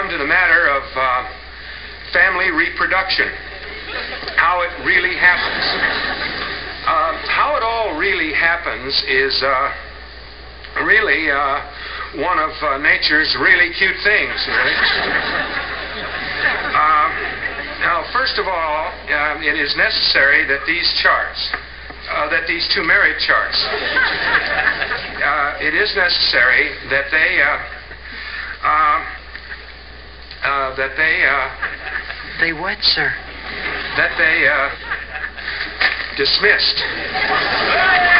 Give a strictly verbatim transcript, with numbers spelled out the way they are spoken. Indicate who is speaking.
Speaker 1: come to the matter of uh, family reproduction, how it really happens. Uh, how it all really happens is uh, really uh, one of uh, nature's really cute things. Really. uh, now, first of all, uh, it is necessary that these charts, uh, that these two marriage charts, uh, it is necessary that they, uh, uh, uh, that they, uh,
Speaker 2: They what, sir?
Speaker 1: that they, uh, dismissed.